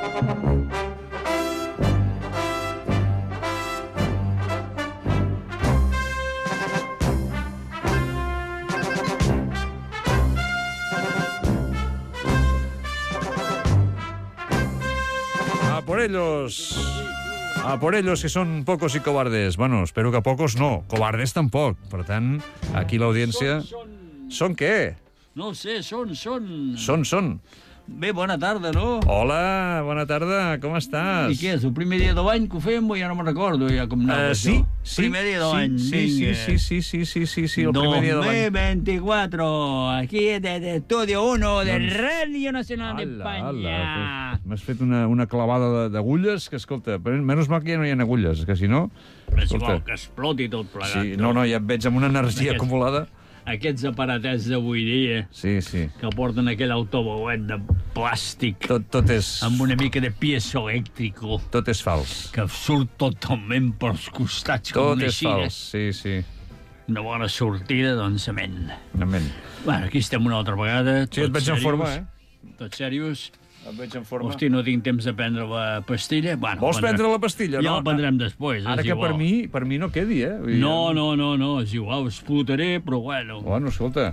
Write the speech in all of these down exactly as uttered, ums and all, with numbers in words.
A por ellos. A por ellos, que són pocos i cobardes. Bueno, espero que pocos no, cobardes tampoc. Per tant, aquí l'audiència... Són, són... Són què? No ho sé, són, són... Són, són. Bé, bona tarda, no? Hola, bona tarda, com estàs? I què és, el primer dia de l'any que ho fem? Ja no me'n recordo, ja com anava Uh, això. sí, sí. Primer dia de l'any, sí, sí, sí, sí, sí, sí, sí, sí, el primer dia de l'any. dos mil veinticuatro, aquí desde Estudio uno de Doncs- Radio Nacional Ala, d'Espanya. ala, m'has fet una, una clavada de- d'agulles que, escolta, però menys mal que ja no hi ha agulles, que si no... És igual, que exploti tot plegat. Sí, no, no, ja et veig amb una energia Aquest- acumulada. Aquests aparatets d'avui dia Sí, sí. que porten aquell autobolet de plàstic Tot, tot és... amb una mica de piezo elèctrico Tot és fals. que surt totalment pels costats com Tot una és xina. fals, sí, sí. Una bona sortida, doncs, amén. Amen. Bueno, aquí estem una altra vegada. Sí, et veig en forma, eh? Tot serios. Et veig en forma. Hosti, no tinc temps de prendre la pastilla. Bueno, Vols prendre- prendre la pastilla? Ja no? la prendrem després, Ara és que igual. per mi, per mi no quedi, eh? Vull dir, No, no, no, no, és igual, explotaré, però bueno. Bueno, escolta,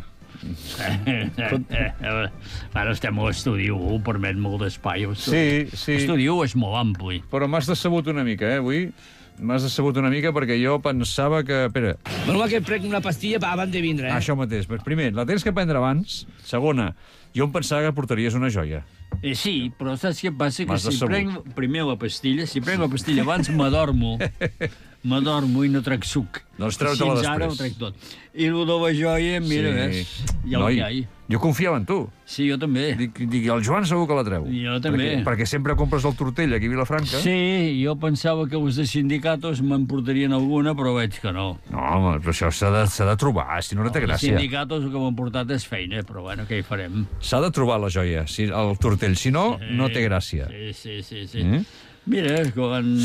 Ara estem a l'estudi u, permet molt d'espai. sí, sí, L'estudi u és molt ampli. però m'has decebut una mica, eh, avui. M'has decebut una mica perquè jo pensava que... Espera, Bueno, va que prenc una pastilla abans de vindre, eh? això mateix. Primer, la tens que prendre abans. Segona, jo em pensava que portaries una joia. Eh, sí, però saps què passa? Que M'has si decebut. prenc primer la pastilla, si prenc la pastilla abans m'adormo, m'adormo i no trec suc. Doncs treu-te-la Així ara ho després. trec tot. I el de la joia, mira, Sí. ves, hi ha el Noi, que hi ha. jo confiava en tu. Sí, jo també. Dic, dic, el Joan segur que la treu. Jo també. Perquè, perquè sempre compres el tortell aquí a Vilafranca. Sí, jo pensava que els de sindicatos me'n portarien alguna, però veig que no. No, home, però això s'ha de, s'ha de trobar, si no, no té Els gràcia. sindicatos el que m'han portat és feina, però bueno, què hi farem? S'ha de trobar la joia, si, el tortell, si no, no té gràcia. Sí, sí, sí. sí. Mm? Mira, quan,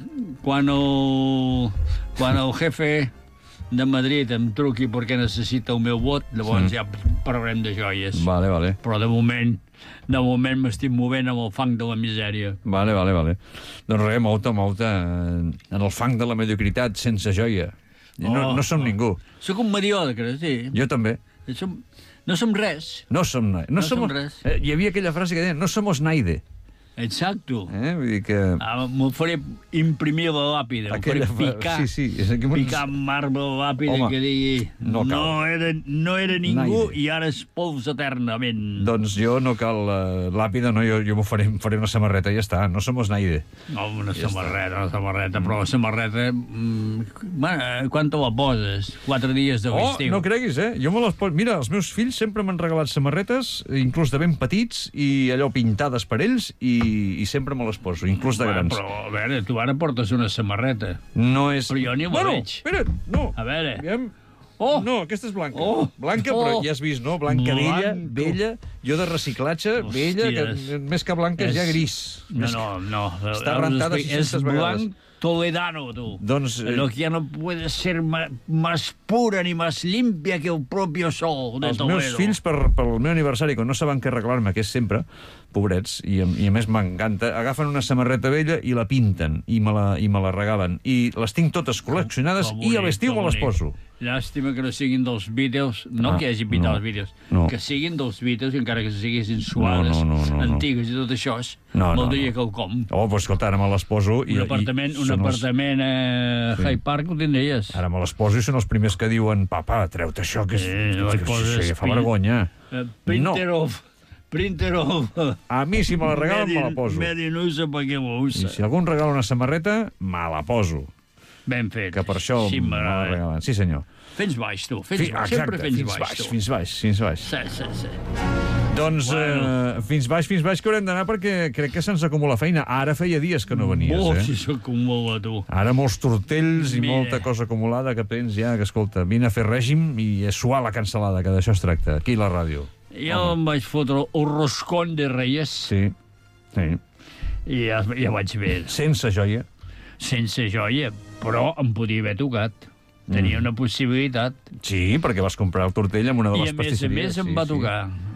quan, el, quan el jefe de Madrid em truqui perquè necessita el meu vot, llavors Sí. ja parlarem de joies. Vale, vale. Però de moment, de moment m'estic movent amb el fang de la misèria. Vale, vale, vale. Doncs res, mou-te, mou-te en el fang de la mediocritat sense joia. No, Oh. no som ningú. Sóc un mediocre, sí. Jo també. Som, no som res. No som... No, No som som res. Eh, hi havia aquella frase que deia, no somos naide. Exacto. Eh? Vull dir que... Ah, m'ho faré imprimir la làpida, Aquella ho faré fra- picar, sí, sí, és que m'ho- picar amb marbre la làpida. Home, que digui no no, cal. era, no era ningú Naide. i ara és pols eternament. Doncs jo no cal uh, làpida, no, jo, jo m'ho faré, em faré una samarreta i ja està, no somos naide. No, una samarreta, una samarreta, però la samarreta... Mm, bueno, quan te la poses? Quatre dies de Oh, l'estiu. no creguis, eh? Jo me les poso... Mira, els meus fills sempre m'han regalat samarretes, inclús de ben petits, i allò pintades per ells, i, i sempre me les poso, inclús de grans. Però, a veure, tu ara portes una samarreta. No és... Però jo ni la bueno, veig. espera't, no. A veure. Aviam. Oh! No, aquesta és blanca. Oh! Blanca, Oh! però ja has vist, no? Blanca Blanco. vella, vella, jo de reciclatge, Hòsties. vella, que més que blanca és, És- ja gris. No, Més no, no. Està Ara us rentada explico. sis-centes És vegades. blanc toledano, tu. Doncs, eh, Lo que ya no puede ser ma- más pura ni más limpia que el propio sol de Els Toledo. meus fills, per, per el meu aniversari, quan no saben què regalar-me, que és sempre, pobrets, i, a- i a més m'encanta, agafen una samarreta vella i la pinten, i me la, i me la regalen. I les tinc totes col·leccionades Que i a bonic, l'estiu que me les bonic. poso. Llàstima que no siguin dels Beatles, no Ah, que hagi pintat no, els Beatles, no. que siguin dels Beatles, encara que siguessin suades, No, no, no, no, no. antigues i tot això, No, no, voldria no. que ho com. Oh, doncs escolta, ara me les poso... I, Un apartament, i un són apartament a Sí. Hyde Park ho tindries. Els, ara me les poso i són els primers que diuen papa, treu-te això, que, és, Eh, no que, et que, poses que fa pin- vergonya. Eh, printer of... Printer of... A mi, si me la regalen, me la poso. Made in U S A perquè ho I usa. si algú em regala una samarreta, me la poso. Ben fet. Que per això Sí, me la m'agrada. regalen. Sí, senyor. Fins baix, tu. Fins Fi- baix. Sempre exacte, fins, fins baix, baix, tu. fins baix, fins baix. Sí, sí, sí. Doncs Bueno. eh, fins baix, fins baix que haurem d'anar perquè crec que se'ns acumula feina. Ara feia dies que no venies, Oh, eh? si s'acumula, tu. Ara molts tortells i Mira. molta cosa acumulada que tens ja, que escolta, vine a fer règim i a suar la cancel·lada, que d'això es tracta, aquí a la ràdio. Jo em vaig fotre el roscón de Reyes Sí, sí. i ja, ja vaig bé. Sense joia. Sense joia, però em podia haver tocat. Tenia Mm. una possibilitat. Sí, perquè vas comprar el tortell amb una de I les a més a pastisseries. més em sí, va sí. tocar.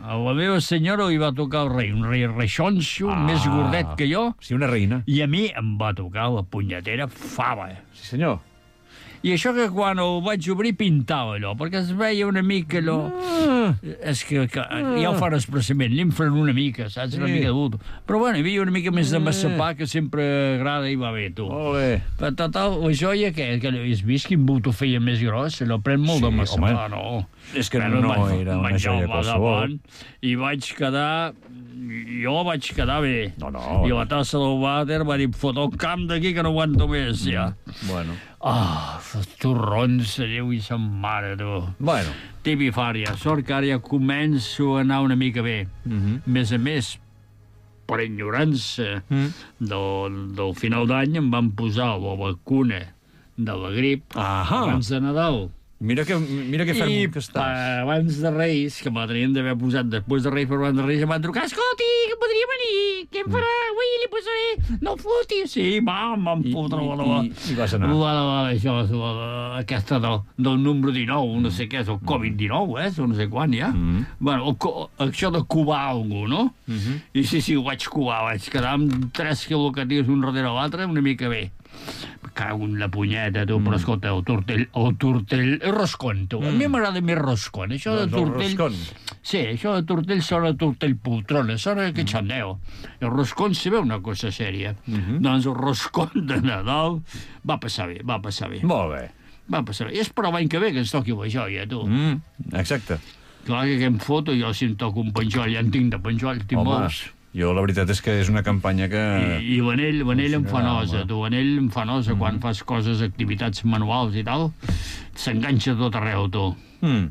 A la meva senyora li va tocar el rei, un rei reixonxo, ah, més gordet que jo. Sí, una reina. I a mi em va tocar la punyetera fava. Sí, senyor. I això que quan ho vaig obrir pintava allò, perquè es veia una mica allò... Ah. És que, que ah. ja ho fan expressament, l'infren una mica, saps? Sí. Una mica d'adult. Però bueno, hi havia una mica més de massapà, que sempre agrada i va bé, tu. Molt bé. Però total, la joia, que, que has vist quin but ho feia més gros? Allò pren molt sí, de massapà, no? És que Però no vaig, era una joia qualsevol. I vaig quedar... Jo vaig quedar bé. No, no. I la tassa del vàter va dir, fot el camp d'aquí que no aguanto més, ja. Mm. Bueno. Ah, oh, torrons, Déu i sa mare, tu. Bueno. Tipifària. Sort que ara ja començo a anar una mica bé. Mm-hmm. Més a més, per ignorància mm. del, del final d'any em van posar la vacuna de la grip Ahà. abans de Nadal. Mira que, mira que ferm que estàs. I abans de Reis, que me la tenien d'haver posat després de Reis, però abans de Reis em van trucar, escolti, que podria venir, què em farà? Ui, li posaré, no foti. Sí, va, em van fotre la... I, i, i vas anar. La, la, la, això, la, la, aquesta del, del número dinou, no sé què és, el covid dinou, eh? O no sé quan, ja. Mm. Bueno, el, això de cubar algú, no? Mm -hmm. I sí, sí, ho vaig cubar, vaig quedar amb tres quilocatius un darrere l'altre, una mica bé. Cago en la punyeta, tu, mm. però escolta, el tortell, el tortell, el roscon, tu. Mm. A mi m'agrada més roscon. Això doncs de tortell... Roscon. Sí, això de tortell sona tortell poltrona, sona que xandeo. El roscon se ve una cosa sèria. Mm -hmm. Doncs el roscon de Nadal va passar bé, va passar bé. Molt bé. Va passar bé. I és per l'any que ve que ens toqui la joia, tu. Mm, exacte. Clar que, que em foto, jo si em toco un penjoll, ja en tinc de penjoll, tinc Home. molts. Jo, la veritat és que és una campanya que... I, i l'anell, l'anell em fa nosa, tu, l'anell em fa nosa, mm. quan fas coses, activitats manuals i tal, s'enganxa tot arreu, tu. Mm.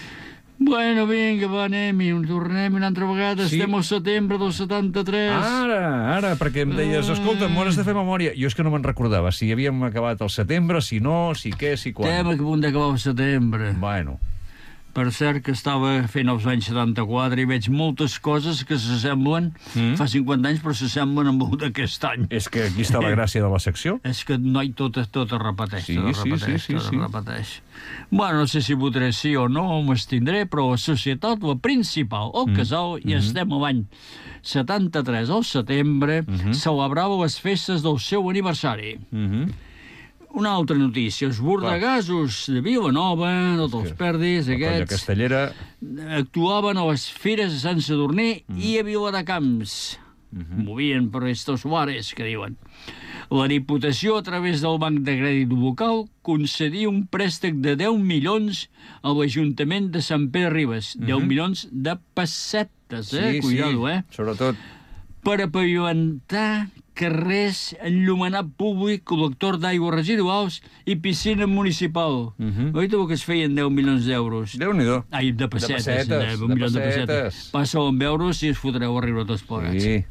Bueno, vinga, va, anem-hi, tornem una altra vegada, sí. Estem al setembre del setanta-tres. Ara, ara, perquè em deies, escolta, m'ho has de fer memòria. Jo és que no me'n recordava, si havíem acabat el setembre, si no, si què, si quan. Estem a punt d'acabar el setembre. Bueno. Per cert que estava fent els anys setanta-quatre i veig moltes coses que s'assemblen, mm. fa cinquanta anys, però s'assemblen amb el d'aquest any. És que aquí està la gràcia de la secció. És que, noi, tot, tot es repeteix, sí, tot es sí, repeteix, sí, sí, tot sí. es repeteix. Bueno, no sé si votaré sí o no, m'estindré, però la societat, la principal, el mm. casal, i mm -hmm. estem a l'any setanta-tres, al setembre, mm -hmm. celebrava les festes del seu aniversari. Mm -hmm. Una altra notícia, els bordegassos de Vilanova, no te'ls perdis, la aquests... La castellera... Actuaven a les fires de Sant Sadurní mm. i a Viladecans. Mm -hmm. Movien per estos bares, que diuen. La Diputació, a través del Banc de Crèdit Local, concedia un préstec de deu milions a l'Ajuntament de Sant Pere Ribes. Mm -hmm. deu milions de pessetes, eh? Sí, Cuidado, sí, eh? sobretot. Per a pavimentar carrers, enllumenat públic, col·lector d'aigües residuals i piscina municipal. Uh -huh. Oi, tu que es feien deu milions d'euros? Déu-n'hi-do. Ai, de pessetes. De pessetes. De, de, milions de pessetes. Passa-ho amb euros i es fotreu a riure tots plegats. Sí.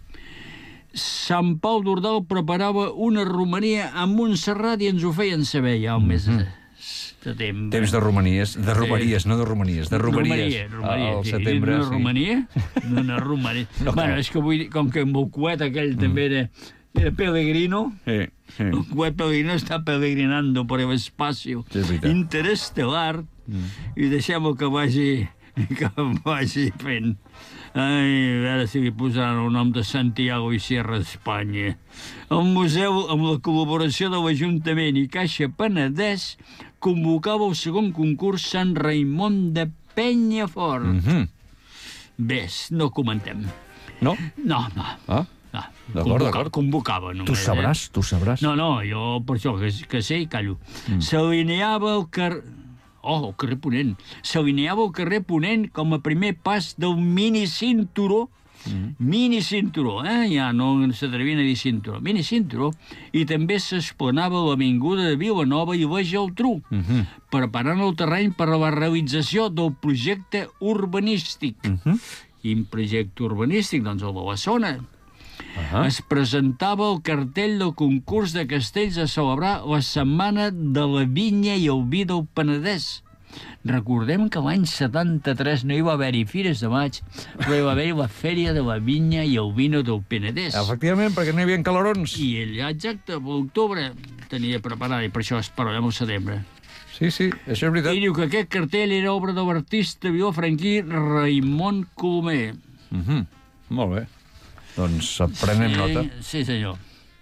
Sant Pau d'Ordal preparava una romeria a Montserrat i ens ho feien saber ja al mes de... setembre. Temps de romanies, de romeries, no de romanies, de romeries. Romeria, romeria. Al setembre, una sí. romania? No, una romania. No, bueno, és que vull dir, com que amb el coet aquell mm. també era, era Pellegrino, sí, sí. El coet Pellegrino està peregrinando per l'espacio sí, interestel·lar mm. i deixem-ho que vagi, que vagi fent. Ai, a veure si li posaran el nom de Santiago i Sierra d'Espanya. El museu, amb la col·laboració de l'Ajuntament i Caixa Penedès, convocava el segon concurs Sant Raimon de Penyafort. Mm -hmm. Bé, no comentem. No? No, no. Ah? no. D'acord, d'acord. Convocava només. Tu sabràs, eh? tu sabràs. No, no, jo per això que, que sé i callo. Mm. S'alineava el carrer... Oh, el carrer Ponent. S'alineava el carrer Ponent com a primer pas del mini-cinturó. Mm. Mini-cinturó, eh? Ja no s'atrevien a dir cinturó. Mini-cinturó. I també s'esplanava l'avinguda de Vilanova i la Geltrú, mm -hmm. preparant el terreny per a la realització del projecte urbanístic. Mm -hmm. Quin projecte urbanístic? Doncs el de la zona. Uh -huh. Es presentava el cartell del concurs de castells a celebrar la Setmana de la Vinya i el Vi del Penedès. Recordem que l'any setanta-tres no hi va haver-hi Fires de Maig, però hi va haver-hi la Fèria de la Vinya i el Vino del Penedès. Efectivament, perquè no hi havia calorons. I ell, exacte, per l'octubre tenia preparat, i per això esperarem el setembre. Sí, sí, això és veritat. I diu que aquest cartell era obra de l'artista vilafranquí Raimon Colomer. Mm -hmm. Molt bé. Doncs prenem sí, nota. Sí, senyor.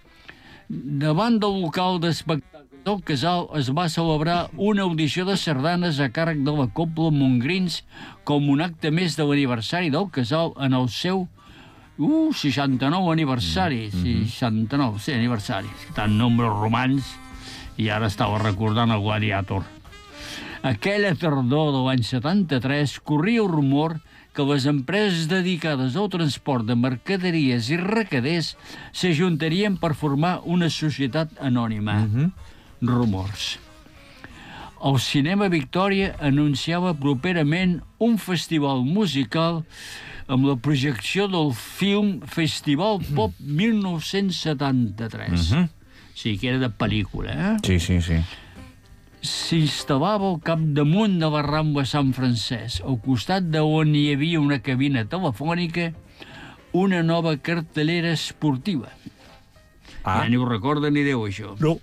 Davant del local d'espectacles del Casal es va celebrar una audició de sardanes a càrrec de la Cobla Montgrins com un acte més de l'aniversari del Casal en el seu uh, seixanta-nou aniversari. Mm -hmm. seixanta-nou, sí, aniversari. Tant nombres romans, i ara estava recordant el Gladiator. Aquella tardor de l'any setanta-tres corria el rumor que les empreses dedicades al transport de mercaderies i recaders s'ajuntarien per formar una societat anònima. Mm -hmm. Rumors. El Cinema Victòria anunciava properament un festival musical amb la projecció del film Festival Pop mil nou-cents setanta-tres. Mm -hmm. Sí, que era de pel·lícula, eh? Sí, sí, sí. S'instal·lava al capdamunt de la Rambla Sant Francesc, al costat d'on hi havia una cabina telefònica, una nova cartellera esportiva. Ah. Ja ni ho recorda ni Déu, això. No.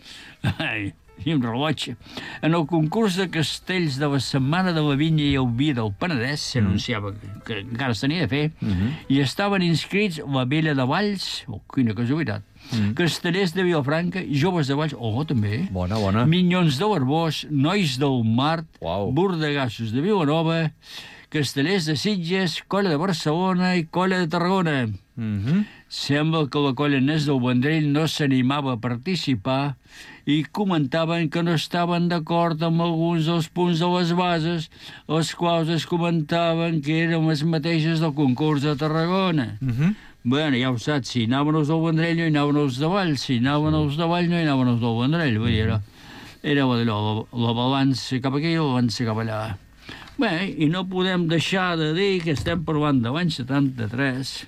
Ai, i un rellotge. En el concurs de castells de la Setmana de la Vinya i el Vi del Penedès s'anunciava que, que encara es tenia de fer, mm -hmm. i estaven inscrits la Vella de Valls, oh, quina casualitat, mm. Castellers de Vilafranca, Joves de Valls, oh, també, bona, bona. Minyons de l'Arbós, Nois del Mart, wow. Bordegassos de Vilanova, Castellers de Sitges, Colla de Barcelona i Colla de Tarragona. Mm -hmm. Sembla que la colla Nes del Vendrell no s'animava a participar i comentaven que no estaven d'acord amb alguns dels punts de les bases, els quals es comentaven que eren les mateixes del concurs de Tarragona. Mm -hmm. Bueno, ja ho saps, si anaven els del Vendrell no hi anaven els de Valls, si anaven els de Valls no hi anaven els del Vendrell. Vull dir, era, era allò, la, la balança cap aquí i la balança cap allà. Bé, i no podem deixar de dir que estem parlant de l'any setanta-tres,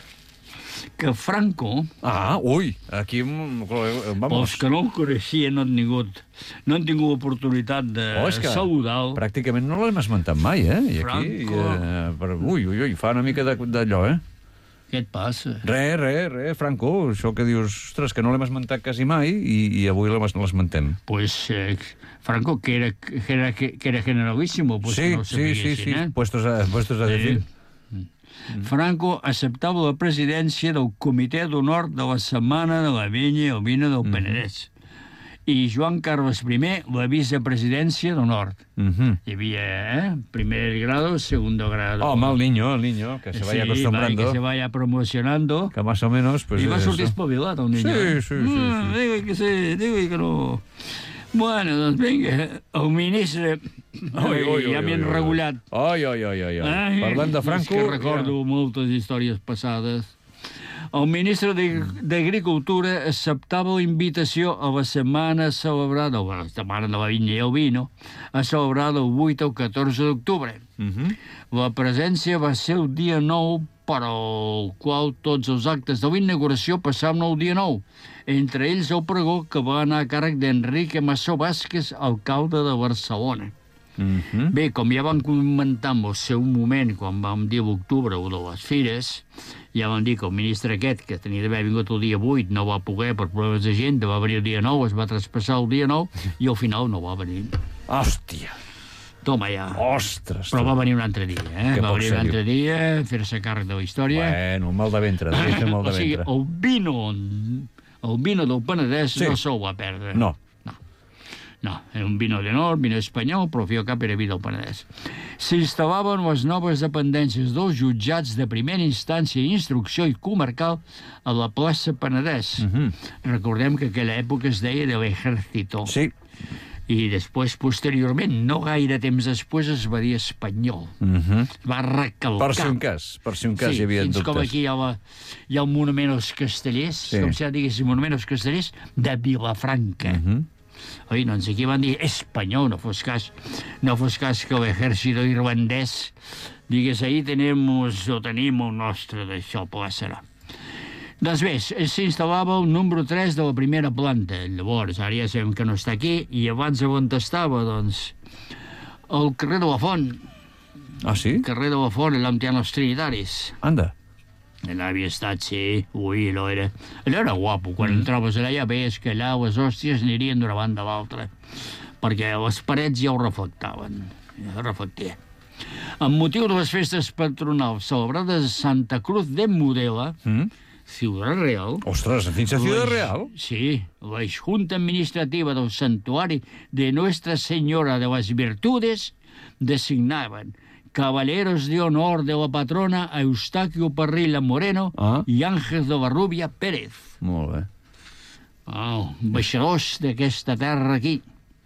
que Franco... Ah, ui, aquí... Vamos. Els que no el coneixien no han tingut, no han tingut oportunitat de oh, saludar-lo. Pràcticament no l'hem esmentat mai, eh? I aquí, Franco... Eh, per, ui, ui, ui, fa una mica d'allò, eh? Què et passa? Re, re, re, Franco, això que dius, ostres, que no l'hem esmentat quasi mai i, i avui l'esmentem. Pues eh, Franco, que era, que era, que era generalíssimo, pues sí, que no sí, sí, sí, eh? puestos a, puestos a decir. Sí. Franco acceptava la presidència del Comitè d'Honor de la Setmana de la Vinya i el Vino del Penedès. Mm. I Joan Carles I, la vicepresidència d'Honor. Mm -hmm. Hi havia, eh? Primer grado, segundo grado. Oh, el niño, el niño, que se vaya sí, acostumbrando. Sí, que se vaya promocionando. Que más o menos, pues... I va sortir espavilat, el niño. Sí, sí, sí. sí, mm, sí. Digue que sí, digue que no... Bueno, doncs vinga, el ministre... Ai, oi, ja m'hi han regulat. Ai, ai, ai, ai, ai. Parlant de Franco... És que recordo ja. moltes històries passades. El ministre d'Agricultura acceptava la invitació a la setmana celebrada, o la setmana de la Vinya i el Vino, a celebrar del vuit al catorze d'octubre. Uh -huh. La presència va ser el dia nou, per al qual tots els actes de la inauguració passaven el dia nou, entre ells el pregó que va anar a càrrec d'Enrique Massó Vázquez, alcalde de Barcelona. Uh-huh. Bé, com ja vam comentar en el seu moment, quan vam dir l'octubre o de les fires, ja vam dir que el ministre aquest, que tenia d'haver vingut el dia vuit, no va poder per problemes d'agenda, va venir el dia nou, es va traspassar el dia nou, i al final no va venir. Hòstia! Toma ja. Ostres! Però va venir un altre dia, eh? Que va venir un altre dia, fer-se càrrec de la història. Bueno, mal de ventre, deixa mal de ventre. O sigui, el vino, el vino del Penedès sí. no se'l va perdre. No. No, era un vino d'honor, vino espanyol, però al fi i al cap era vi del Penedès. S'instal·laven les noves dependències dels jutjats de primera instància i instrucció i comarcal a la plaça Penedès. Uh -huh. Recordem que aquella època es deia de l'Ejército. Sí. I després, posteriorment, no gaire temps després, es va dir espanyol. Uh -huh. Va recalcar. Per si un cas, per si un cas sí, hi havia fins dubtes. Com aquí hi ha, la, hi ha el monument als castellers, sí. com si ja diguéssim, monument als castellers de Vilafranca. Uh -huh. Oi, doncs aquí van dir espanyol, no fos cas, no fos cas que l'exèrcit irlandès digués ahí tenemos o tenim el nostre d'això, plaça. Doncs bé, s'instal·lava el número tres de la primera planta. Llavors, ara ja sabem que no està aquí, i abans on estava, doncs, el carrer de la Font. Ah, sí? El carrer de la Font, allà on hi ha els trinitaris. Anda. Allà havia estat, sí. Ui, allò era... Allò era guapo. Quan mm. entraves allà ja veies que allà les hòsties anirien d'una banda a l'altra. perquè les parets ja ho reflectaven, ja reflectia. Amb motiu de les festes patronals celebrades a Santa Cruz de Mudela, mm? Ciudad Real... Ostres, fins a Ciudad Real? Sí, la Junta Administrativa del Santuari de Nuestra Señora de las Virtudes designaven caballeros de honor de la patrona a Eustaquio Parrilla Moreno ah. i Àngel de la Rubia Pérez. Molt bé. Oh, baixadors d'aquesta terra aquí.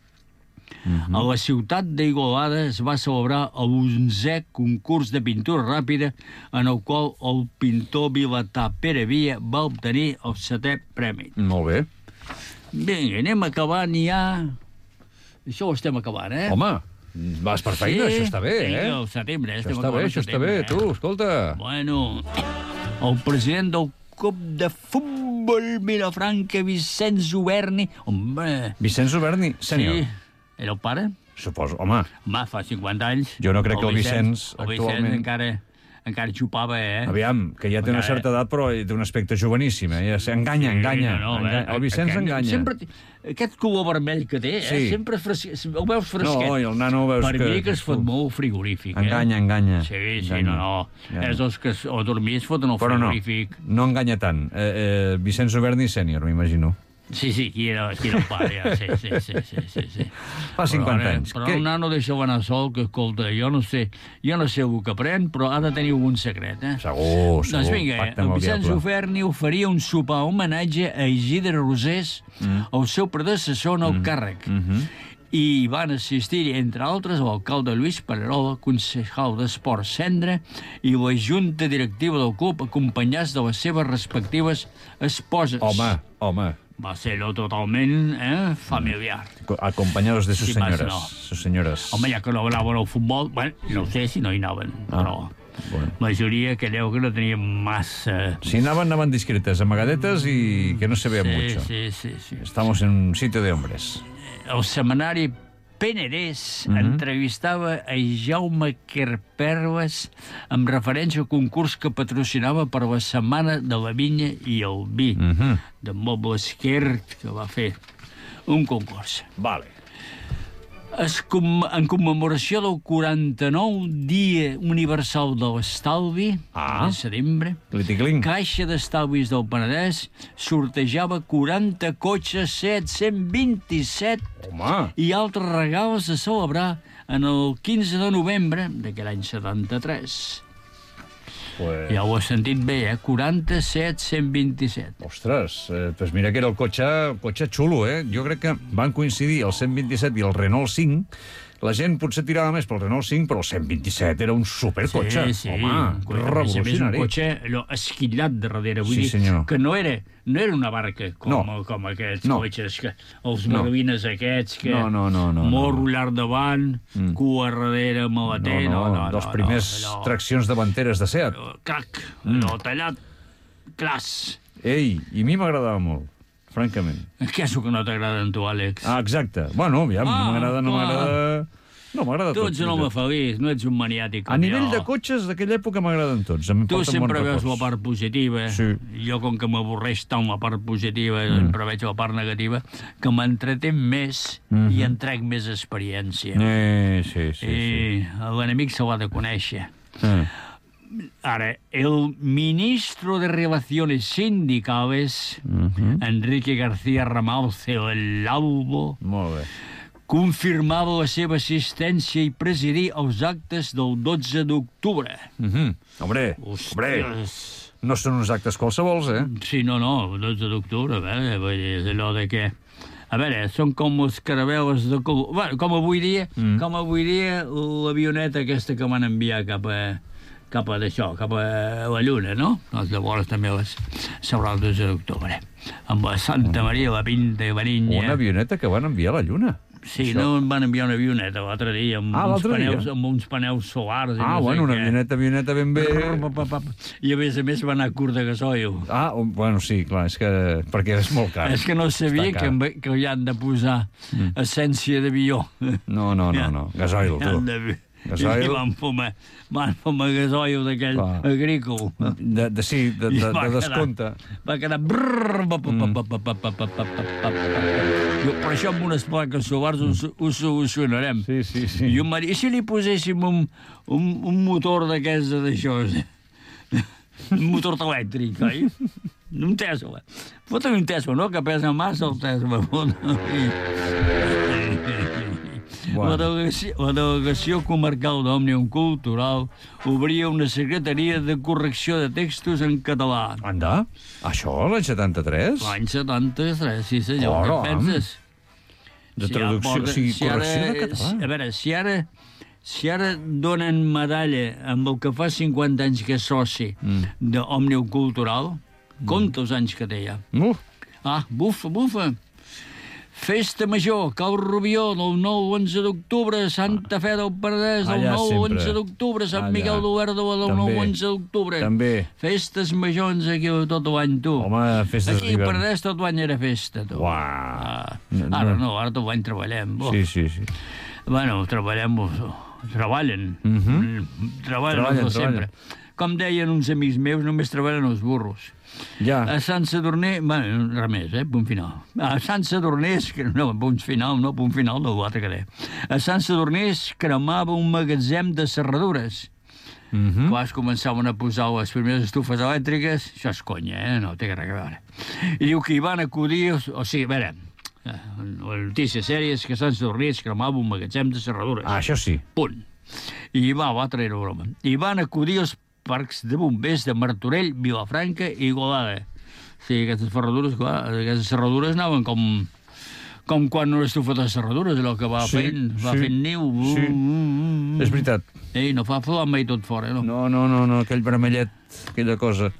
Uh-huh. A la ciutat d'Igualada es va celebrar l'onzè concurs de pintura ràpida en el qual el pintor vilatà Pere Via va obtenir el setè premi. Molt bé. Vinga, anem acabant ja... Això ho estem acabant, eh? Home, vas per feina, sí, això està bé, eh? Sí, al setembre, eh? Això està bé, això està bé, eh? Tu, escolta. Bueno, el president del Club de Futbol Vilafranca, Vicenç Uberni... Home... Vicenç Uberni, senyor. Sí. Era el pare? Suposo, home. Home, fa cinquanta anys. Jo no crec el que el Vicenç, el actualment... El Vicenç encara, encara xupava, eh? Aviam, que ja té encara... una certa edat, però té un aspecte joveníssim, eh? Enganya, sí, enganya. No, no, enganya. El Vicenç aquest, enganya. Sempre, aquest color vermell que té, sí. eh? Sempre fres... el veus fresquet. No, i el nano veus per que... Per mi que es fot molt frigorífic, enganya, eh? Enganya, enganya. Sí, sí, enganya. no, no. Enganya. És els que o dormir es foten el però frigorífic. Però no, no enganya tant. Eh, eh, Vicenç Uberni sènior, m'imagino. Sí, sí, qui era, qui era el pare, ja, sí, sí, sí, sí, sí, sí. Fa cinquanta però, anys. Però Què? el nano deixa-ho anar sol, que, escolta, jo no sé, jo no sé el que aprèn, però ha de tenir algun secret, eh? Segur, segur. Doncs vinga, Pacte el Vicenç Uberni oferia un sopar homenatge a Isidre Rosés, mm. el seu predecessor en el mm. càrrec. Mm -hmm. I van assistir, entre altres, l'alcalde Lluís Parerola, concejal d'Esport Cendra i la junta directiva del club, acompanyats de les seves respectives esposes. Home, home. Va ser-lo totalment eh, familiar. Acompañados de sus sí, señoras. No. Sus señoras. Home, ja que no anaven al futbol, bueno, no sé si no hi anaven, ah, però bueno. La majoria creu que no tenien massa... Si anaven, anaven discretes, amagadetes i que no se vean sí, mucho. Sí, sí, sí. Estamos en un sitio de hombres. El semanari Penedès mm -hmm. entrevistava a Jaume Querperves amb referència al concurs que patrocinava per la Setmana de la Vinya i el Vi, mm -hmm. de Mobles Quer, que va fer un concurs. Vale. Es com, en commemoració del quaranta-nou Dia Universal de l'Estalvi, ah. de setembre, Cliticling. Caixa d'Estalvis del Penedès sortejava quaranta cotxes Seat cent vint-i-set Home. i altres regals a celebrar en el quinze de novembre d'aquest any setanta-tres. Pues... Ja ho has sentit bé, eh? quaranta-set cent vint-i-set. Ostres, eh, doncs mira que era el cotxe, el cotxe xulo, eh? Jo crec que van coincidir el cent vint-i-set i el Renault cinc. La gent potser tirava més pel Renault cinc, però el cent vint-i-set era un supercotxe. Sí, sí. Home, revolucionari. Un cotxe allò, esquillat de darrere. Vull sí, dir senyor. que no era, no era una barca com, no. com aquests no. cotxes, que, els marvines no. aquests, que no, no, no, no, morro no. llarg davant, mm. cua darrere, maleter... No, no, no, no, dels no, primers no, allò, traccions davanteres de Seat. Crac, mm. allò tallat, clas. Ei, i a mi m'agradava molt. Francament. Què és el que no t'agrada en tu, Àlex? Ah, exacte. Bueno, aviam, ah, no m'agrada, no m'agrada... No, m'agrada tot. Tu ets un home feliç, no ets un maniàtic. A nivell jo. de cotxes, d'aquella època m'agraden tots. Tu sempre veus la part positiva. Sí. Jo, com que m'avorreix tant la part positiva, mm. sempre veig la part negativa, que m'entreté més mm -hmm. i en trec més experiència. Eh, sí, sí, I sí. l'enemic se l'ha de conèixer. Eh. Ara, el ministro de Relaciones Sindicales, mm -hmm. Enrique García Ramalce, el Albo... Molt bé. confirmava la seva assistència i presidir els actes del dotze d'octubre. Mm-hmm. Hombre, hombre, no són uns actes qualsevols, eh? Sí, no, no, el dotze d'octubre, eh? Vull dir, és allò de que... A veure, són com les caravel·les de... Bueno, com avui dia, mm. com avui dia l'avioneta aquesta que van enviar cap a... cap a d'això, cap a la Lluna, no? Doncs llavors també les sabrà el dotze d'octubre. Amb la Santa Maria, la Pinta i Beninya. Una avioneta que van enviar a la Lluna? Sí, això. No em van enviar una avioneta l'altre dia amb, ah, uns paneus, amb uns paneus solars. Ah, no bueno, sé una què. avioneta, avioneta ben bé... I a més a més va anar curt de gasoil. Ah, bueno, sí, clar, és que... perquè és molt car. És que no sabia que, que hi han de posar mm. essència d'avió. No, no, no, no, gasoil, tu. De... Gasoil. I van fumar, van fumar gasoil d'aquell Clar. agrícola. De, de, sí, de, de, de descompte. Va quedar... brrr, pa, pa, pa, pa, pa, pa, pa, pa, pa, pa, pa. Jo, per això amb unes plaques solars ho, ho solucionarem. Sí, sí, sí. I, un, I si li poséssim un, un, un motor d'aquesta d'això? Un motor elèctric, oi? Un Tesla. Fota un Tesla, no? Que pesa massa el Tesla. La delegació, la delegació comarcal d'Òmnium Cultural obria una secretaria de correcció de textos en català. Anda? Això, l'any setanta-tres? L'any setanta-tres, sí senyor. Ora, Què penses? De Si traducció, ara porta- o sigui, si ara- correcció de català. A veure, si ara, si ara donen medalla amb el que fa cinquanta anys que és soci Mm. d'Òmnium Cultural, compta els anys que té ja. Uh, Ah, bufa, bufa. Festa Major, Cal Rubió, del nou al onze d'octubre, Santa Fe del Penedès, del Allà nou al sempre. onze d'octubre, Sant Allà. Miquel d'Oberda, del nou També. al onze d'octubre. També. Festes majors aquí tot l'any, tu. Home, festes Aquí a d'hivern. Penedès tot l'any era festa, tu. Uau. Ah, No, ara no. no, ara tot l'any treballem. Oh. Sí, sí, sí. Bueno, treballem, treballen. Mhm. Treballen, Treballen, els de sempre. treballen. Com deien uns amics meus, només treballen els burros. Ja. A Sant Sadurní, bueno, res més, eh, punt final. A Sant Sadurní, es cre- no, punt final, no, punt final no, l'altre que deia. A Sant Sadurní es cremava un magatzem de serradures. Mhm. Quan es començaven a posar les primeres estufes elèctriques, això és conya, eh? No té res a veure. I diu que hi van acudir, o, o sigui, a veure, eh, la notícia sèria és que a Sant Sadurní es cremava un magatzem de serradures. Ah, això sí. Punt. I va, va traure broma. I van acudir els parcs de bombers de Martorell, Vilafranca i Igualada. Sí, aquestes ferradures, clar, aquestes serradures anaven com, com quan una estufa de serradures, allò que va Sí, fent, va sí, fent niu. sí. Mm, mm, mm. És veritat. Ei, no fa flor mai tot fora, no? No, no, no, no, aquell vermellet, aquella cosa.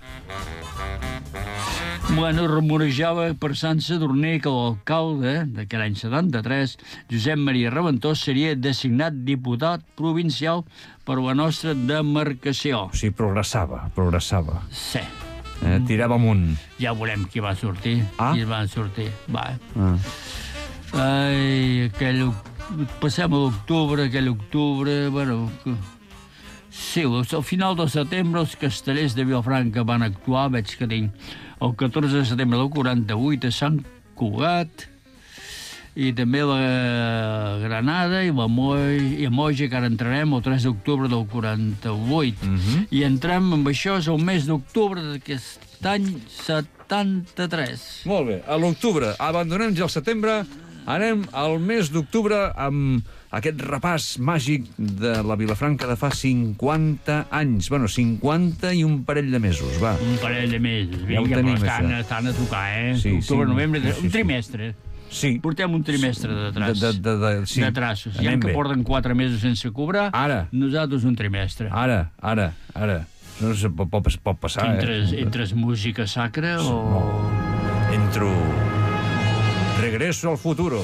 Bueno, rumorejava per Sant Sadurní que l'alcalde d'aquell any setanta-tres, Josep Maria Reventós, seria designat diputat provincial per la nostra demarcació. O sigui, progressava, progressava. Sí. Eh? Tirava amunt. Ja veurem qui va sortir. Ah. Qui va sortir. Va. Ah. Ai, aquell... oc- Passem a l'octubre, aquell octubre... Bueno, que- sí, al final de setembre els castellers de Vilafranca van actuar, veig que tinc el catorze de setembre del quaranta-vuit a Sant Cugat, i també la Granada i la Moix, i a Moja, que ara entrarem el tres d'octubre del quaranta-vuit. Mhm. I entrem amb això, és el mes d'octubre d'aquest any setanta-tres. Molt bé, a l'octubre. Abandonem ja el setembre, anem al mes d'octubre amb aquest repàs màgic de la Vilafranca de fa cinquanta anys. Bueno, cinquanta i un parell de mesos, va. Un parell de mesos. Ja ho Vinga, tenim, però estan, això. estan a tocar, eh? Sí, Octubre, sí. novembre, Sí, sí, un sí. trimestre. Sí. Portem un trimestre de traç. De, de, de, de, sí. de traços. Hi ha Anem que bé. porten quatre mesos sense cobrar, Ara. nosaltres un trimestre. Ara, ara, ara. No sé, pot, pot, pot passar, Entre, eh? entre música sacra o... Entro... Regreso al futuro.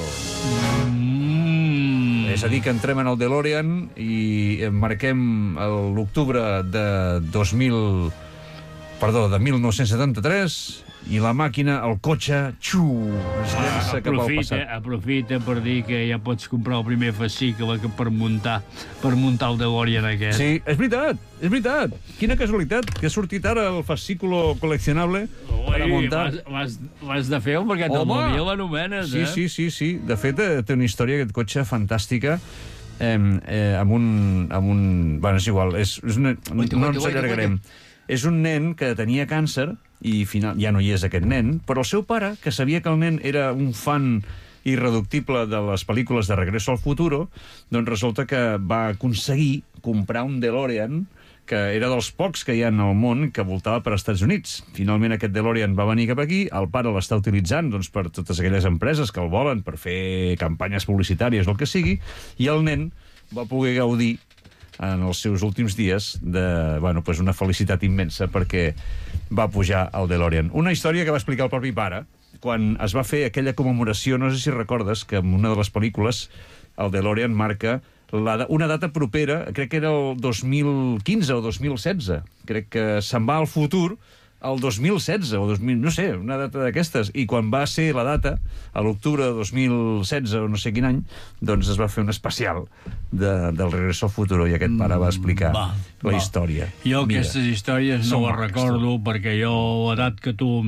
Mm. És a dir, que entrem en el DeLorean i marquem l'octubre de dos mil... Perdó, de mil nou-cents setanta-tres i la màquina, el cotxe, xu, es llença cap al Aprofita, passat. aprofita per dir que ja pots comprar el primer fascicle que per muntar, per muntar el DeLorean aquest. Sí, és veritat, és veritat. Quina casualitat que ha sortit ara el fascículo coleccionable per a Ui, muntar. l'has- L'has de fer perquè t'automòbil l'anomenes, sí, eh? sí, sí, sí. De fet, eh, té una història, aquest cotxe, fantàstica, eh, eh, amb un... Amb un... Bueno, és igual, és, és una, no Guaita, ens guaita, allargarem. És un nen que tenia càncer i final, ja no hi és aquest nen, però el seu pare, que sabia que el nen era un fan irreductible de les pel·lícules de Regreso al Futuro, doncs resulta que va aconseguir comprar un DeLorean que era dels pocs que hi ha al món que voltava per als Estats Units. Finalment aquest DeLorean va venir cap aquí, el pare l'està utilitzant doncs, per totes aquelles empreses que el volen, per fer campanyes publicitàries o el que sigui, i el nen va poder gaudir en els seus últims dies de, bueno, pues una felicitat immensa perquè va pujar al DeLorean. Una història que va explicar el propi pare quan es va fer aquella commemoració, no sé si recordes, que en una de les pel·lícules el DeLorean marca la, una data propera, crec que era el dos mil quinze o dos mil setze, crec que se'n va al futur el dos mil setze, o dos mil, no sé, una data d'aquestes, i quan va ser la data, a l'octubre de dos mil setze, o no sé quin any, doncs es va fer un especial de, del Regreso al Futuro, i aquest pare va explicar va, la va. història. Jo Mira, aquestes històries no les recordo, perquè jo, a l'edat que tu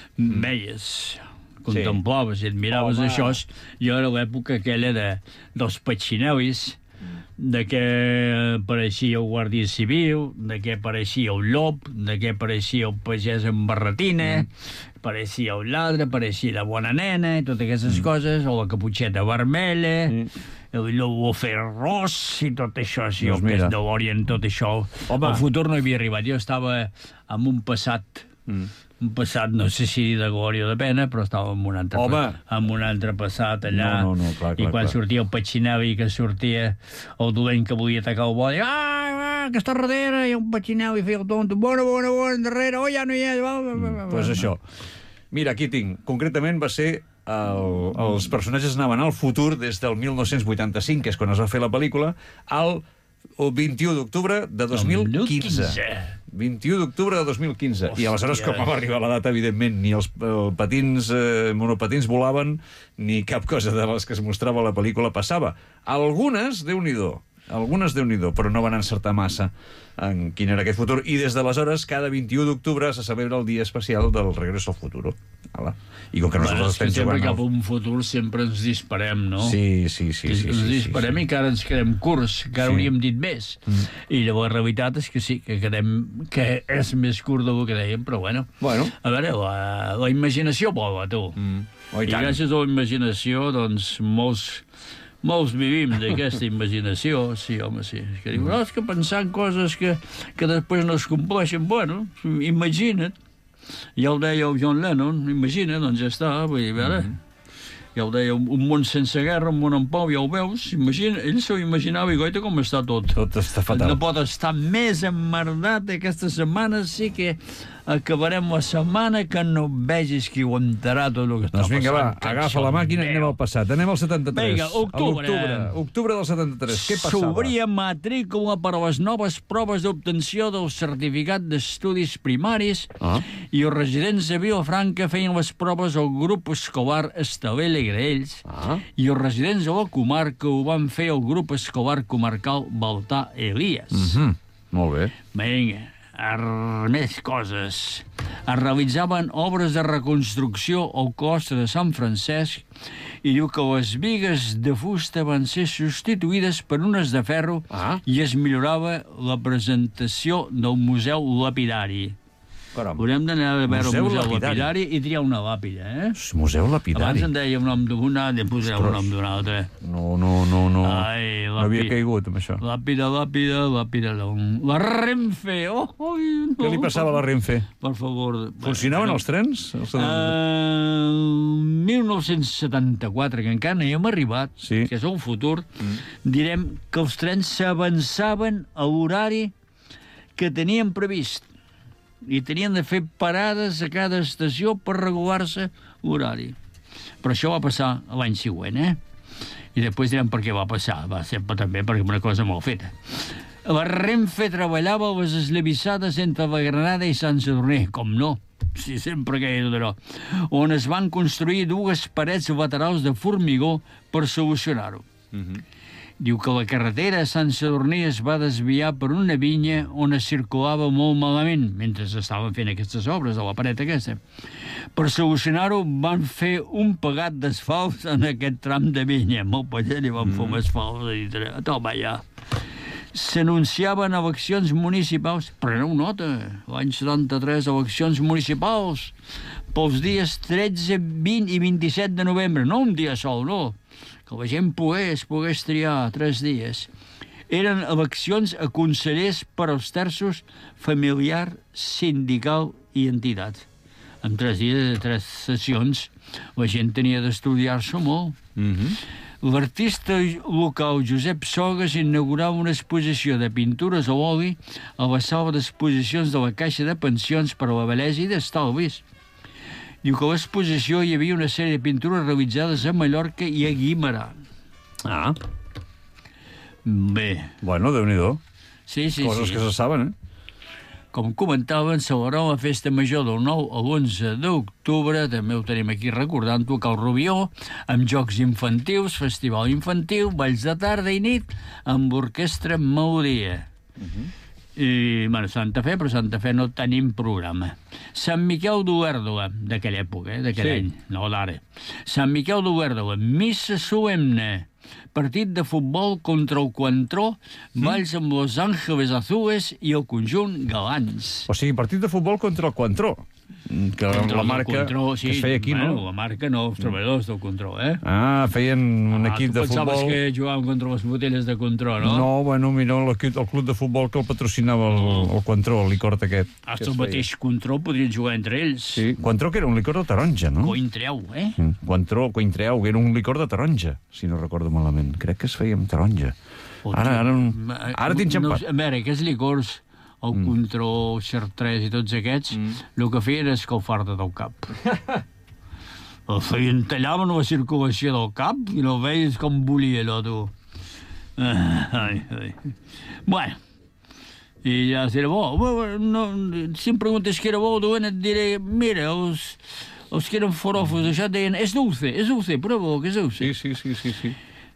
veies, contemplaves i admiraves Home. això, jo era l'època aquella de, dels patxinelis, de què apareixia el guàrdia civil, de què apareixia el llop, de què apareixia el pagès amb barretina, mm. apareixia el lladre, apareixia la bona nena, i totes aquestes mm. coses, o la caputxeta vermella, mm. el llobofer ros, i tot això, si doncs el pes de l'Orient, tot això. Home. El futur no havia arribat, jo estava en un passat... Mm. un passat, no sé si de glòria o de pena, però estava en un altre, amb un altre passat allà, no, no, no, clar, clar, i quan clar. sortia el Patxinelli, que sortia el dolent que volia atacar el bo, i, ah, ah, que està darrere, i un Patxinelli feia el tonto, bona, bona, bona, darrere, oh, ja no hi és, doncs mm, pues això. Mira, aquí tinc, concretament va ser el, els personatges anaven al futur des del mil nou-cents vuitanta-cinc, que és quan es va fer la pel·lícula, al el vint-i-u d'octubre de dos mil quinze. vint-i-u d'octubre de dos mil quinze. Hòstia. I aleshores, com va arribar la data, evidentment, ni els eh, patins, eh, monopatins volaven, ni cap cosa de les que es mostrava a la pel·lícula passava. Algunes, Déu-n'hi-do, algunes, Déu-n'hi-do, però no van encertar massa en quin era aquest futur. I des d'aleshores, cada vint-i-u d'octubre se celebra el dia especial del Regreso al Futuro. Ala. I com que nosaltres bueno, estem sempre jugant... cap a un futur sempre ens disparem, no? Sí, sí, sí. sí, ens sí, disparem sí, sí. i encara ens quedem curts, encara Sí. hauríem dit més. Mm. I llavors la realitat és que sí, que quedem, que és més curt del que dèiem, però bueno. Bueno. A veure, la, la imaginació vola, tu. Mm. Oh, i I tant. gràcies a la imaginació, doncs, molts... Molts vivim d'aquesta imaginació, sí, home, sí. Que diuen, no, és que pensant coses que, que després no es compleixen, bueno, imagina't. Ja ho deia el John Lennon, imagina, doncs ja està, vull dir, a veure, mm -hmm. ja ho deia, un món sense guerra, un món en pau, ja ho veus, imagina, ell s'ho imaginava, i goita com està tot. Tot està fatal. No pot estar més emmerdat aquesta setmana, sí que acabarem la setmana que no vegis qui aguantarà tot el que està Doncs vinga, va, passant. agafa la màquina i anem al passat. Anem al setanta-tres. Vinga, octubre. Octubre, octubre del setanta-tres. Què passava? S'obria matrícula per a les noves proves d'obtenció del certificat d'estudis primaris Ah. i els residents de Vilafranca feien les proves al grup escolar Estabella i Graells Ah. i els residents de la comarca ho van fer al grup escolar comarcal Baltar Elias. Mm -hmm. Molt bé. Vinga, ar- més coses. Es realitzaven obres de reconstrucció al claustre de Sant Francesc i diu que les bigues de fusta van ser substituïdes per unes de ferro Ah. i es millorava la presentació del Museu Lapidari. Caram. Haurem d'anar a veure Museu el Museu Lapidari. Lapidari i triar una làpida, eh? Museu Lapidari. Abans en deia un nom d'una, de posar un nom d'una altra. No, no, no, no. Ai, no havia lapi- caigut amb això. Làpida, làpida, làpida... La Renfe! Oh, oh, no, Què li passava a la Renfe? Per favor. Funcionaven els trens? Els... Uh, mil nou-cents setanta-quatre, que encara no hi hem arribat, Sí. que és el futur, mm. direm que els trens s'avançaven a l'horari que tenien previst i tenien de fer parades a cada estació per regular-se l'horari. Però això va passar l'any següent, eh? I després direm per què va passar. Va ser també perquè una cosa mal feta. La Renfe treballava a les esllavissades entre la Granada i Sant Sadurní, com no, si sempre que hi ha tot, on es van construir dues parets laterals de formigó per solucionar-ho. Mhm. Diu que la carretera a Sant Sadurní es va desviar per una vinya on es circulava molt malament mentre estaven fent aquestes obres de la paret aquesta. Per solucionar-ho van fer un pegat d'asfalt en aquest tram de vinya. Molt paller i van mm. fer asfalt i dir, toma ja. S'anunciaven eleccions municipals, preneu nota, l'any setanta-tres, eleccions municipals, pels dies tretze, vint i vint-i-set de novembre, no un dia sol, no, que la gent pogués, pogués triar tres dies. Eren eleccions a consellers per als terços familiar, sindical i entitat. En tres dies de tres sessions la gent tenia d'estudiar-se molt. Mhm. L'artista local Josep Sogas inaugurava una exposició de pintures a l'oli a la sala d'exposicions de la Caixa de Pensions per a la Bellesa i d'Estalvis. Diu que a l'exposició hi havia una sèrie de pintures realitzades a Mallorca i a Guimerà. Ah, Bé, bueno, Déu-n'hi-do. sí, sí, Coses sí. que se saben, eh? Com comentaven, celebrant la festa major del nou a l'onze d'octubre, també ho tenim aquí recordant-ho, a Cal Rubió, amb jocs infantils, festival infantil, balls de tarda i nit, amb l'orquestra Melodia. Uh-huh. I, bueno, Santa Fe, però Santa Fe no tenim programa. Sant Miquel d'Olèrdola, d'aquella època, eh, d'aquell sí. any, no d'ara. Sant Miquel d'Olèrdola, missa solemne, partit de futbol contra el Coentró, balls amb Los Ángeles Azules i el conjunt Galants. O sigui, partit de futbol contra el Coentró, que contra la marca Contró, sí, que es feia aquí, bueno, no? La marca no, els treballadors del Contró, eh? Ah, feien un ah, equip de futbol... Ah, tu pensaves que jugaven contra les botelles de Contró, no? No, bueno, mira, el club de futbol que el patrocinava el, el Coentró, el licor aquest. Hasta el mateix Contró podrien jugar entre ells. Sí, Coentró, que era un licor de taronja, no? Cointreu, eh? Coentró, Cointreu, que era un licor de taronja, si no recordo malament. Crec que es feia amb taronja. Ara, ara, ara, ara t'he enxampat. No, a veure, aquests licors, el mm. Contró, el Chartres i tots aquests, mm. el que feien és escalfar-te del cap. El feien, tallaven la circulació del cap i no veies com volia, allò, tu. Ai, ai. Bueno, i ja si era bo. No, si em preguntes que era bo, et diré, mira, els, els que eren forofos, això et deien, és dulce, és dulce, prova que és dulce. Sí, sí, sí, sí, sí.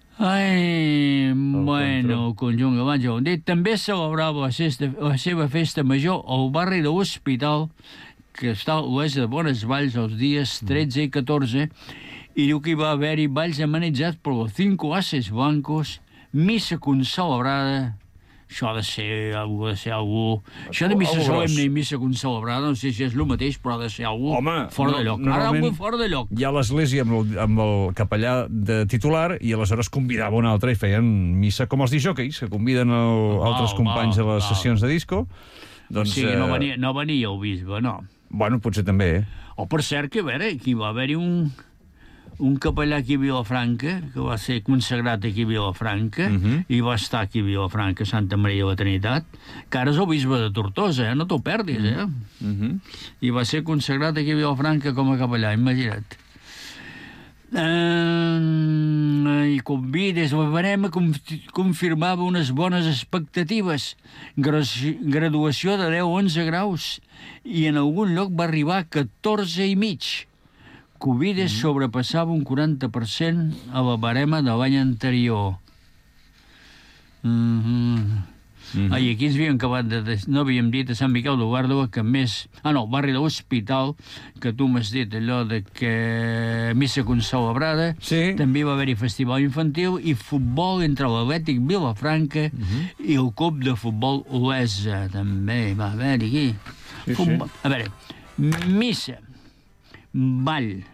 Ai, el bueno, el conjunt que abans ja ho hem dit. També celebrava la, sesta, la seva festa major al barri de l'Hospital, que està a l'oest de Bonesvalls els dies tretze i catorze, i diu que hi va haver-hi balls amenitzats per los cinco ases blancos, missa concelebrada. Això ha de ser algú, ha de ser algú... Això de missa solemne i missa concelebrada, no sé si és el mateix, però ha de ser algú Home, fora no, de lloc. Ara algú fora de lloc. Hi ha l'església amb, el, amb el capellà de titular i aleshores convidava un altre i feien missa com els disjòqueis, que conviden el, val, altres companys val, a les val. sessions de disco. Doncs, o sigui, no venia, no venia el bisbe, no. Bueno, potser també, eh? O per cert, que a veure, aquí va haver-hi un... un capellà aquí a Vilafranca, que va ser consagrat aquí a Vilafranca, uh -huh. i va estar aquí a Vilafranca, Santa Maria de la Trinitat, que ara és el bisbe de Tortosa, eh? No t'ho perdis, eh? Uh -huh. I va ser consagrat aquí a Vilafranca com a capellà, imagina't. Uh, I convides, la barema confirmava unes bones expectatives, graduació de deu a onze graus, i en algun lloc va arribar a catorze i mig. Covides mm. sobrepassava un quaranta per cent a la barema de l'any anterior. Mm-hmm. Mm-hmm. Ai, aquí ens havíem acabat de... No havíem dit a Sant Miquel de Guàrdova que més... Ah, no, barri de l'Hospital, que tu m'has dit allò de que missa concelebrada, sí. També va haver-hi festival infantil i futbol entre l'Atlètic Vilafranca mm-hmm. i el club de futbol Olesa, també va haver-hi aquí. Sí, futbol... sí. A veure, missa, ball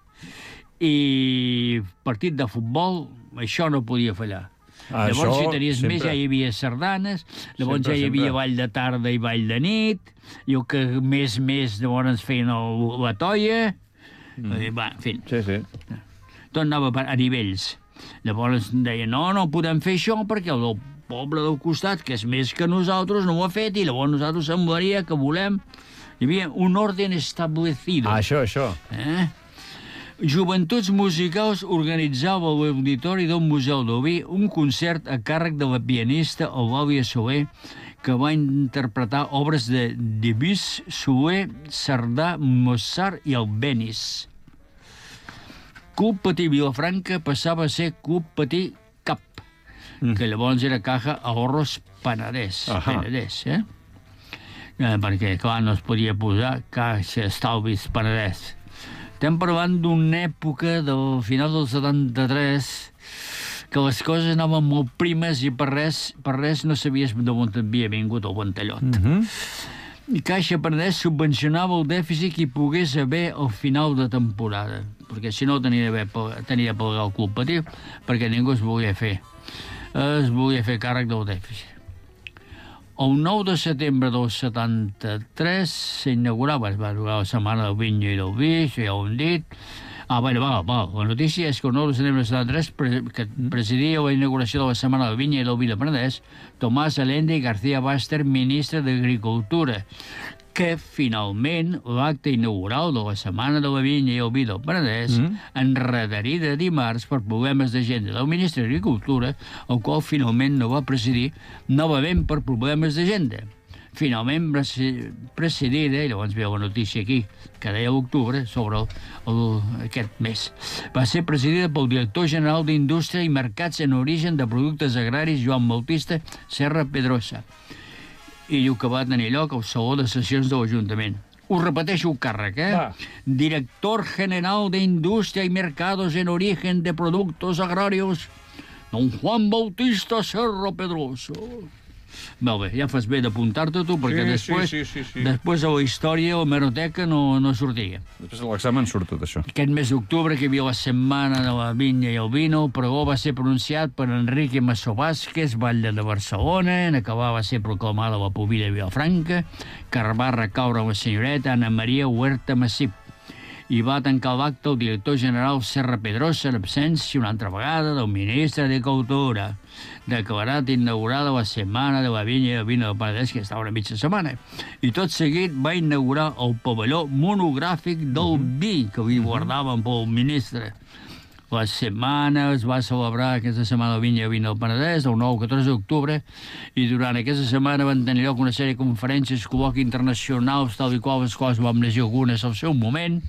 i partit de futbol, això no podia fallar. Ah, llavors, si tenies sempre... més, ja hi havia sardanes, llavors sempre, ja hi havia sempre. Ball de tarda i ball de nit, i el que més, més, llavors feien el, la toia, mm. i, va, en fi. Sí, sí. Tot anava a nivells. Llavors deien, no, no podem fer això perquè el del poble del costat, que és més que nosaltres, no ho ha fet, i llavors nosaltres semblaria que volem... Hi havia un orden establecido. Ah, això, això. Eh? Joventuts Musicals organitzava a l'auditori del Museu d'Oví un concert a càrrec de la pianista Eulàlia Soler, que va interpretar obres de Debussy, Soler, Cerdà, Mozart i Albéniz. Club Patí Vilafranca passava a ser Club Patí Cap, mm. que llavors era Caja Ahorros Penedès. Penedès, eh? Eh, perquè, clar, no es podia posar Caixa Estalvis Penedès. Estem parlant d'una època del final del setanta-tres que les coses anaven molt primes i per res, per res no sabies d'on havia vingut el ventallot. Mm-hmm. I Caixa Penedès subvencionava el dèficit que hi pogués haver al final de temporada, perquè si no tenia de pagar el Club Patí, perquè ningú es volia fer. Es volia fer càrrec del dèficit. El nou de setembre del setanta-tres s'inaugurava, es va jugar la setmana del vinya i del vi, això ja ho hem dit. Ah, bueno, va, va, la notícia és que el nou de setembre del setanta-tres, que presidia la inauguració de la setmana del vinya i del vi de Penedès, Tomàs Allende i García Báster, ministre d'Agricultura, que finalment l'acte inaugural de la setmana de la vinya i el vi del Penedès mm. enredarí de dimarts per problemes d'agenda del ministre d'Agricultura, el qual finalment no va presidir novament per problemes d'agenda. finalment va ser precedida, i llavors veu la notícia aquí, que deia l'octubre, sobre el, el, aquest mes, va ser presidida pel director general d'Indústria i Mercats en Origen de Productes Agraris, Joan Bautista Serra Pedrosa, i diu que va tenir lloc al Saló de Sessions de l'Ajuntament. Us repeteixo el càrrec, eh? Va. Director General de Industria y Mercados en Origen de Productos Agrarios, don Juan Bautista Serra Pedroso. Molt bé, ja fas bé d'apuntar-te tu, perquè Sí, després, sí, sí, sí, sí. després a la història o l'hemeroteca no, no sortia. Després de l'examen surt tot això. Aquest mes d'octubre, que hi havia la Setmana de la Vinya i el Vino, el pregó va ser pronunciat per Enrique Massó Vázquez, batlle de Barcelona, en acabar va ser proclamada la Pobilla de Vilafranca, que va recaure la senyoreta Ana Maria Huerta Massip, i va tancar l'acte el director general Serra Pedrosa en absència una altra vegada del ministre de Cultura, declarat inaugurada la Setmana de la Vinya i el Vino del Penedès, que estava una mitja setmana. I tot seguit va inaugurar el pavelló monogràfic del vi que li guardaven pel ministre. La setmana es va celebrar aquesta setmana de Vinya i el Vino del Penedès, del nou al catorze d'octubre, i durant aquesta setmana van tenir lloc una sèrie de conferències, col·loqui internacionals, tal i qual, les quals vam llegir algunes al seu moment.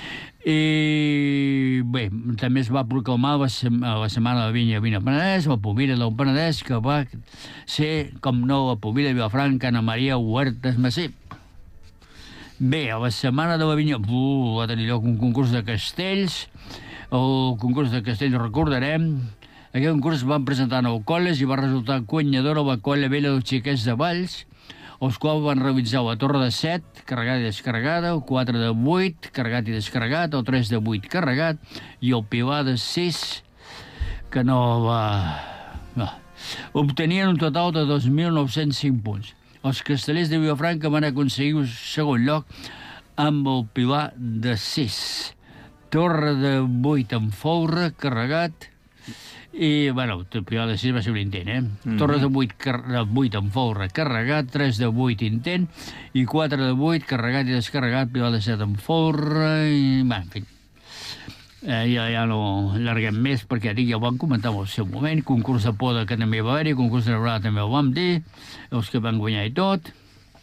I bé, també es va proclamar la, sem la Setmana de Vinya i el Vino del Penedès, la Pobilla del Penedès, que va ser, com no, la Pobilla de Vilafranca, Ana Maria Huertas Massip. Bé, a la Setmana de la Vinya uh, va tenir lloc un concurs de castells. El concurs de castells, recordarem, aquest concurs van presentar nou colles i va resultar guanyadora la colla vella dels Xiquets de Valls, els quals van realitzar la torre de set, carregada i descarregada, el quatre de vuit, carregat i descarregat, el tres de vuit carregat, i el pilar de sis, que no va... No. Obtenien un total de dos mil nou-cents cinc punts. Els castellers de Vilafranca van aconseguir un segon lloc amb el pilar de sis. Torre de vuit amb folre, carregat, i, bueno, el pilar de sis va ser un intent, eh? Mm-hmm. Torre de vuit, de vuit amb folre, carregat, tres de vuit intent, i quatre de vuit, carregat i descarregat, pilar de set amb folre, i, bueno, en fi. Eh, ja, ja no allarguem més, perquè dic, ja ho vam comentar en el seu moment, concurs de poda que també va haver-hi, concurs de neurada també ho vam dir, els que van guanyar i tot,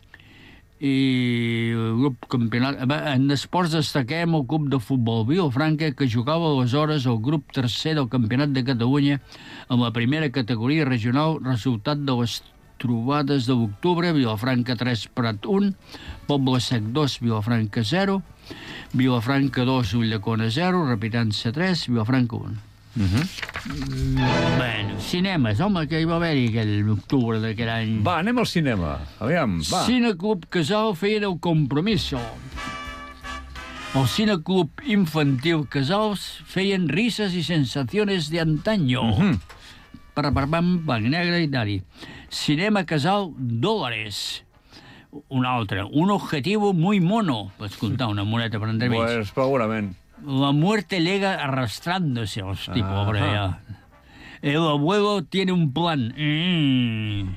i el grup campionat... En esports destaquem el club de futbol Vilafranca, que jugava aleshores el grup tercer del Campionat de Catalunya en la primera categoria regional, resultat de les trobades de l'octubre: Vilafranca tres, Prat un, Poble Sec dos, Vilafranca zero, Vilafranca dos, Ulldecona zero, Repitança tres, Vilafranca un. Uh-huh. Bueno, cinemes, home, que hi va haver-hi aquell octubre d'aquell any. Va, anem al cinema. Aviam, va. Cineclub Casal feien el Compromiso. El Cineclub Infantil Casals feien Risas y Sensaciones de Antaño. Uh-huh. Per pam, blanc, negre i tal. Cinema Casal Dólares. Un altre. Un objetivo muy mono. Pots comptar una moneta per entremig. Pues, segurament. La muerte llega arrastrándose, hosti, ah, pobre ya. El abuelo tiene un plan. Mm,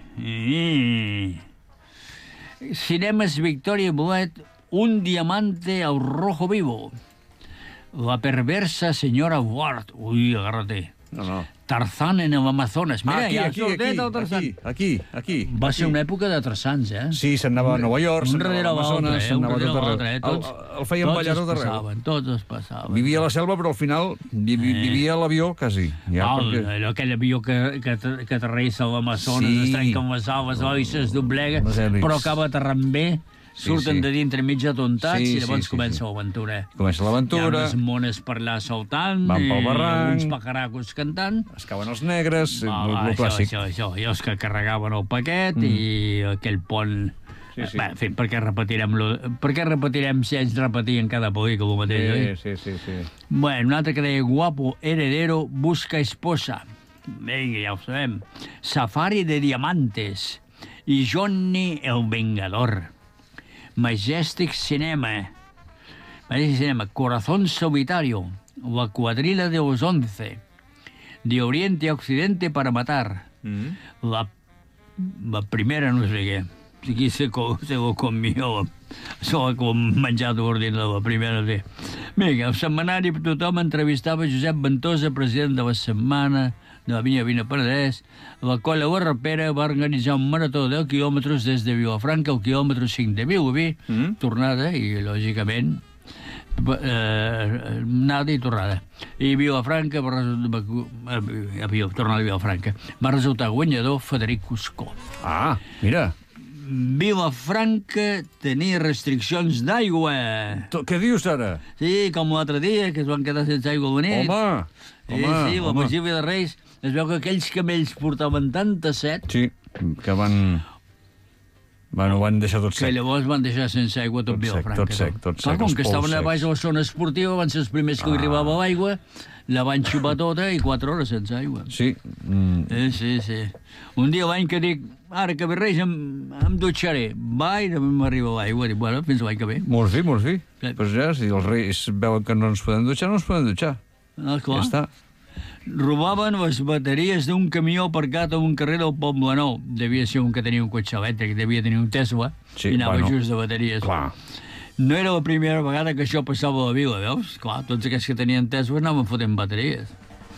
mm. Cinemas Victoria Bolet, un diamante al rojo vivo. La perversa señora Ward. Uy, agárrate. No, no. Tarzán en el Amazonas. Mira, aquí, ja aquí, aquí, aquí, aquí, aquí. Va aquí. ser una època de Tarzans, eh? Sí, se'n anava a Nova York, se'n anava a l'Amazones, se'n anava a tot arreu. Eh? Tots, el, el feien ballar tot arreu. Passaven, tots es passaven. Vivia a la selva, però al final vi, vi, vivia a l'avió, quasi. Ja, Val, perquè... allò, aquell avió que, que, que aterrissa a l'Amazones, sí. Es trenca amb les salves, oh, i es doblega, però acaba aterrant bé. Surten sí, sí. de dintre mig atontats sí, i llavors sí, sí, comença sí. l'aventura. Comença l'aventura. Hi ha unes mones per allà saltant, van pel barranc, uns pajaracos cantant. Es cauen els negres, va, el, va, el clàssic. Això, això, això, i els que carregaven el paquet mm. i aquell pont... Sí, sí. Bé, en fi, per què repetirem, lo... per què repetirem si ells repetien cada pel·lícula el mateix, sí, oi? Sí, sí, sí. Bueno, un altre que deia Guapo heredero busca esposa. Vinga, ja ho sabem. Safari de diamantes i Johnny el Vengador. Majestic Cinema, Majestic Cinema, Corazón Solitario, La Cuadrilla de los Once, De Oriente a Occidente para Matar, mm-hmm. la, la primera no sé què, aquí se, se ho comió, s'ho ha menjat l'ordinador, la primera no sé. Vinga, el setmanari tothom entrevistava Josep Ventosa, president de la Setmana de la Vinya Vina Penedès, la Colla Barrapera va organitzar un marató de deu quilòmetres des de Vilafranca al quilòmetre cinc de Vilobí, mm. tornada, i lògicament eh, anada i tornada. I Vilafranca va resultar, a tornada a Vilafranca, va resultar guanyador Federic Cuscó. Ah, mira. Vilafranca tenia restriccions d'aigua. Què dius ara? Sí, com l'altre dia, que es van quedar sense aigua a la nit. Home, sí, home, sí, la home. masia de Reis, es veu que aquells camells portaven tanta set... Sí, que van... Bueno, van deixar tot sec. Que llavors van deixar sense aigua tot, tot Vilafranca. Tot sec, tot sec. Clar, com que estaven a baix de la zona esportiva, van ser els primers que ah. arribava l'aigua, la van xupar tota i quatre hores sense aigua. Sí. Mm. Eh, sí, sí. Un dia l'any que dic, ara que ve Reis em, em dutxaré. Va, i també m'arriba l'aigua. Dic, bueno, fins l'any que ve. Molt bé, molt bé. Sí. Pues ja, si els Reis veuen que no ens podem dutxar, no ens podem dutxar. Ah, clar. Ja està. Robaven les bateries d'un camió aparcat a un carrer del Poble Nou. Devia ser un que tenia un cotxe elèctric, devia tenir un Tesla, sí, i anava bueno, just de bateries. Clar. No era la primera vegada que això passava a la vila, veus? Clar, tots aquests que tenien Tesla anaven fotent bateries.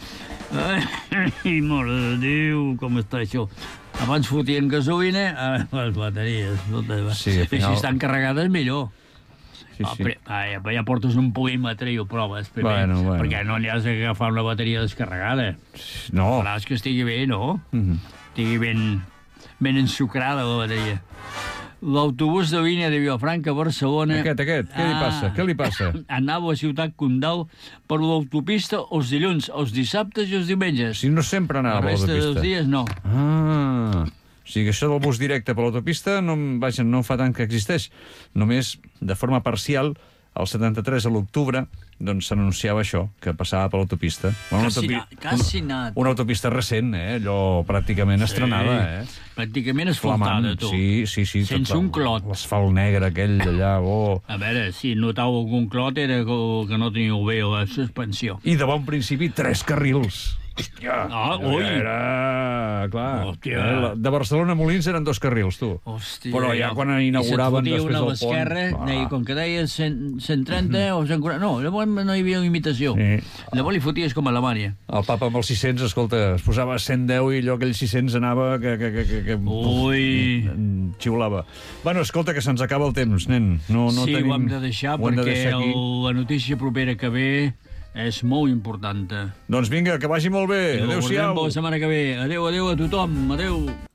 Ai, mare de Déu, com està això? Abans fotien gasolina, ara les bateries. Sí, al final... Si estan carregades, millor. Sí, sí. Ah, ja, ja portes un polímetre i ho proves primer, bueno, bueno. perquè no li has d'agafar una bateria descarregada. No. Faràs que estigui bé, no? Mm-hmm. Estigui ben, ben ensucrada la bateria. L'autobús de línia de Vilafranca a Barcelona... Aquest, aquest, què li passa? Ah, què li passa? Anava a Ciutat Condal per l'autopista els dilluns, els dissabtes i els diumenges. Si no sempre anava a l'autopista. La resta dels dies, no. Ah... O sigui, això del bus directe per l'autopista no, vaja, no fa tant que existeix. Només, de forma parcial, el setanta-tres a l'octubre, doncs s'anunciava això, que passava per l'autopista. Una Quasi autopi... anat, quasi anat. Una, una autopista recent, eh? Allò pràcticament sí, estrenada, eh? Pràcticament asfaltada, tu. Sí, sí, sí. Sense tot, un clot. L'asfalt negre aquell allà, oh. A veure, si notau algun clot era que, que no teníeu bé la suspensió. I de bon principi, tres carrils. Hòstia, ah, ui. Era... Clar, Hòstia. Eh, de Barcelona a Molins eren dos carrils, tu. Hòstia. Però ja quan inauguraven després del pont... I se't fotia una a l'esquerra, deia, com que deia cent, cent trenta o cent quaranta... No, llavors no hi havia imitació. Sí. Llavors li foties com a Alemanya. El papa amb els sis-cents, escolta, es posava cent deu i allò aquell sis-cents anava que... que, que, que, que Ui. Uf, xiulava. Bueno, escolta, que se'ns acaba el temps, nen. No, no sí, tenim... ho hem de deixar, ho hem perquè de deixar el, la notícia propera que ve... és molt important. Doncs vinga, que vagi molt bé. Adéu-siau. I ho veurem la setmana que ve. Adéu, adéu a tothom. Adéu.